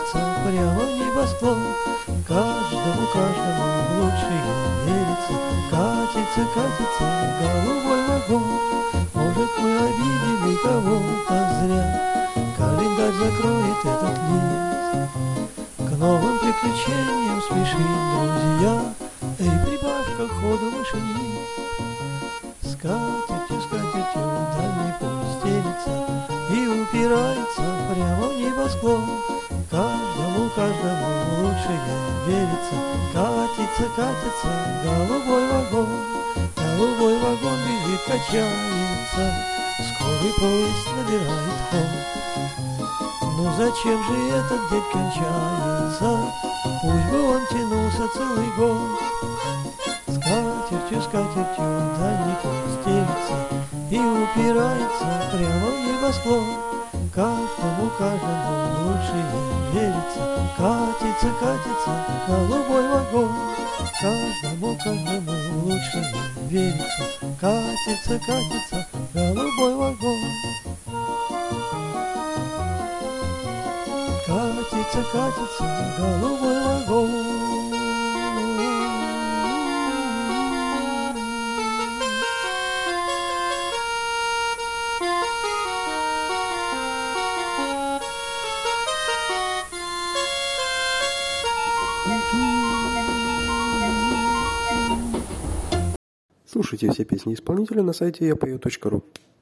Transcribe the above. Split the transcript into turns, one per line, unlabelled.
упирается прямо в небосклон. Каждому лучше ей верится. Катится, катится голубой вагон. Может, мы обидели кого-то зря, календарь закроет этот лист. К новым приключениям спешим, друзья. Эй, прибавь-ка ходу, машинист. Скатертью, скатертью дальний путь стелится и упирается прямо в небосклон. Каждому лучше ей верится. Катится, катится голубой вагон. Голубой вагон бежит, качается, скорый поезд набирает ход. Ну зачем же этот день кончается? Пусть бы он тянулся целый год. Скатертью дальний путь стелится и упирается прямо в небосклон. Каждому лучше ей верится. Катится, катится голубой вагон. Каждому лучше ей верится. Катится, катится голубой вагон. Катится, катится голубой вагон.
Слушайте все песни исполнителя на сайте yapою.ru.